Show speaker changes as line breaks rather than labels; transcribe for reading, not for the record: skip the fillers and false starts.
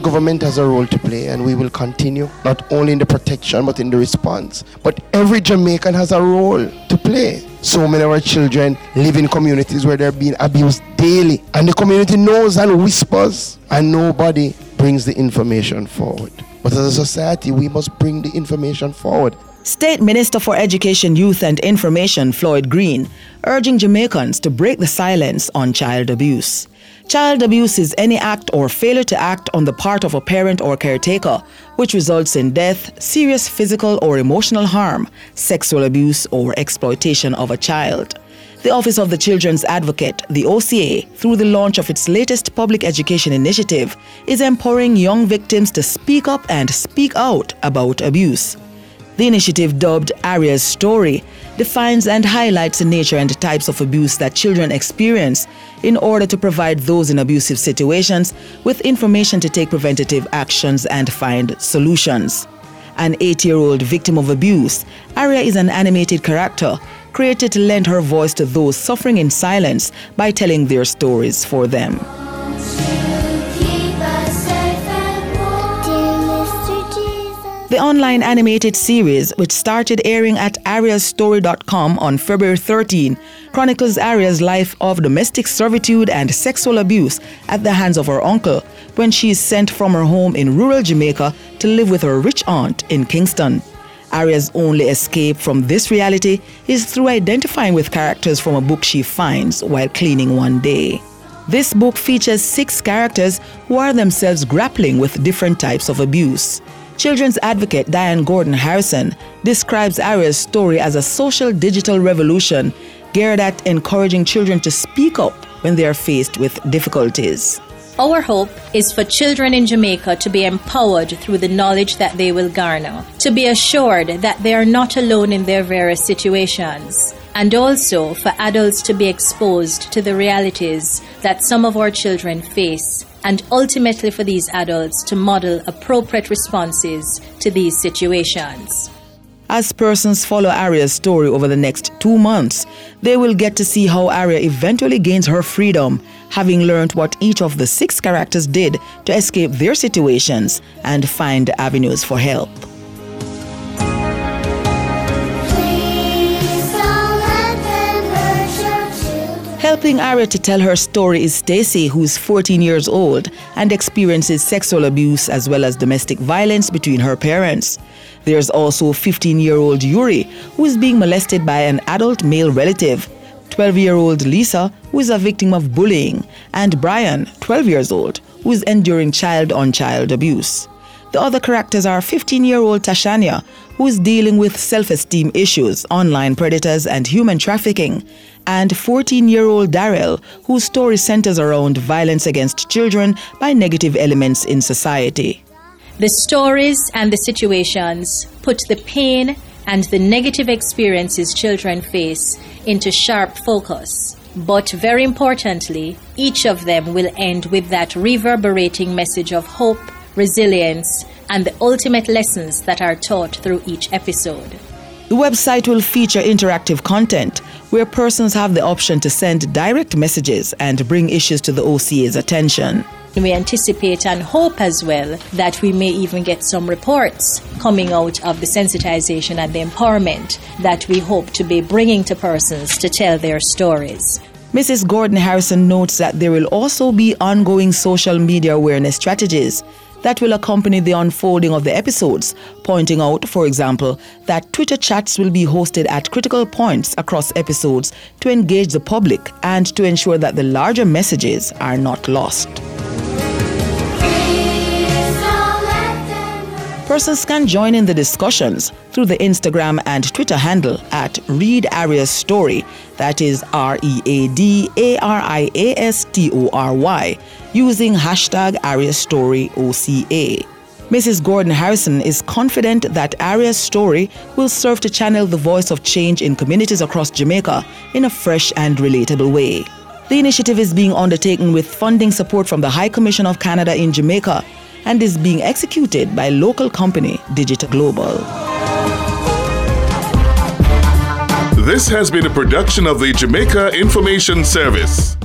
government has a role to play, and we will continue, not only in the protection but in the response. But every Jamaican has a role to play. So many of our children live in communities where they're being abused daily, and the community knows and whispers, and nobody brings the information forward. But as a society, we must bring the information forward.
State Minister for Education, Youth and Information, Floyd Green, urging Jamaicans to break the silence on child abuse. Child abuse is any act or failure to act on the part of a parent or caretaker, which results in death, serious physical or emotional harm, sexual abuse, or exploitation of a child. The Office of the Children's Advocate, the OCA, through the launch of its latest public education initiative, is empowering young victims to speak up and speak out about abuse. The initiative, dubbed Aria's Story, defines and highlights the nature and types of abuse that children experience in order to provide those in abusive situations with information to take preventative actions and find solutions. An 8-year-old victim of abuse, Aria is an animated character created to lend her voice to those suffering in silence by telling their stories for them. The online animated series, which started airing at ariasstory.com on February 13, chronicles Aria's life of domestic servitude and sexual abuse at the hands of her uncle when she is sent from her home in rural Jamaica to live with her rich aunt in Kingston. Aria's only escape from this reality is through identifying with characters from a book she finds while cleaning one day. This book features 6 characters who are themselves grappling with different types of abuse. Children's advocate Diane Gordon Harrison describes Aria's story as a social digital revolution geared at encouraging children to speak up when they are faced with difficulties.
Our hope is for children in Jamaica to be empowered through the knowledge that they will garner, to be assured that they are not alone in their various situations, and also for adults to be exposed to the realities that some of our children face, and ultimately for these adults to model appropriate responses to these situations.
As persons follow Aria's story over the next 2 months, they will get to see how Aria eventually gains her freedom, having learned what each of the 6 characters did to escape their situations and find avenues for help. Helping Aria to tell her story is Stacy, who's 14 years old and experiences sexual abuse as well as domestic violence between her parents. There's also 15-year-old Yuri, who is being molested by an adult male relative, 12-year-old Lisa, who is a victim of bullying, and Brian, 12 years old, who is enduring child-on-child abuse. The other characters are 15-year-old Tashania, who is dealing with self-esteem issues, online predators, and human trafficking, and 14-year-old Darrell, whose story centers around violence against children by negative elements in society.
The stories and the situations put the pain and the negative experiences children face into sharp focus. But very importantly, each of them will end with that reverberating message of hope, resilience, and the ultimate lessons that are taught through each episode.
The website will feature interactive content where persons have the option to send direct messages and bring issues to the OCA's attention.
We anticipate and hope as well that we may even get some reports coming out of the sensitization and the empowerment that we hope to be bringing to persons to tell their stories.
Mrs. Gordon Harrison notes that there will also be ongoing social media awareness strategies that will accompany the unfolding of the episodes, pointing out, for example, that Twitter chats will be hosted at critical points across episodes to engage the public and to ensure that the larger messages are not lost. Persons can join in the discussions through the Instagram and Twitter handle at Read Aria's Story, that is READARIASTORY, using hashtag AriaStoryOCA. Mrs. Gordon Harrison is confident that Aria's Story will serve to channel the voice of change in communities across Jamaica in a fresh and relatable way. The initiative is being undertaken with funding support from the High Commission of Canada in Jamaica and is being executed by local company Digital Global.
This has been a production of the Jamaica Information Service.